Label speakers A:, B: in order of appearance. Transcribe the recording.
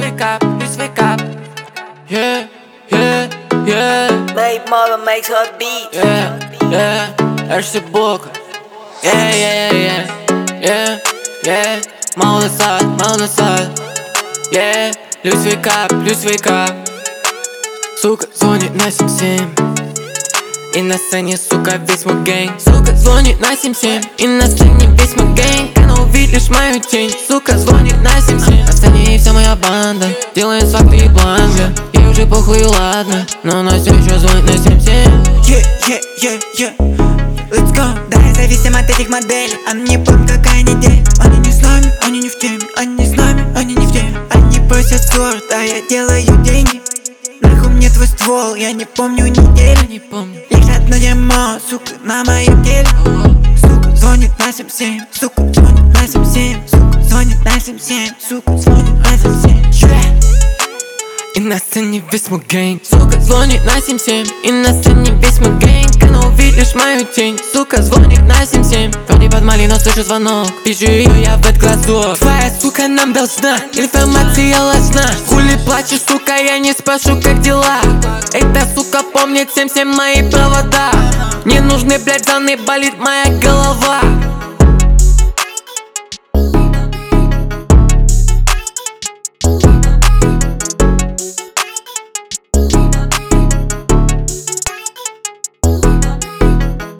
A: wake up, please wake up. Yeah, yeah, yeah.
B: Babe mother makes her beat.
A: Yeah, yeah, RC Boca. Yeah, yeah, yeah, yeah, yeah. Мало назад. Yeah, please wake up. Сука звонит на 77. И на сцене, сука, весь мой гэнг. Сука звонит на 77. И на сцене весь мой гэнг. Она увидит лишь мою тень. Сука звонит на 77. На сцене вся моя банда. Делает факты и бланга. Ей уже похуй, ладно. Но она все еще звонит на 77.
C: Yeah. Let's go. Да, я зависим от этих моделей. Она не помнит, какая неделя. Они не с нами, они не в теме. Они не с нами, они не в теме. Они просят торт, а я делаю деньги. Нахуй мне твой ствол, я не помню недели.
A: Не помню.
C: Лишь одно дерьмо, сука, на моем теле. Сука звонит на 77. Сука звонит на 77. Сука звонит на 77. Сука звонит на 77.
A: И на сцене весь мой гэнг. Сука звонит на 77. И на сцене весь мой гэнг. Она увидит лишь мою тень. Сука звонит на 77. Вроде под малиной, но слышу звонок. Вижу ее я в этот глазок. Твоя сука нам должна. Информация ложна. Хули плачешь, сука, я не спрошу, как дела. Эта сука помнит 77 мои провода. Не нужны, блядь, заны, болит моя голова.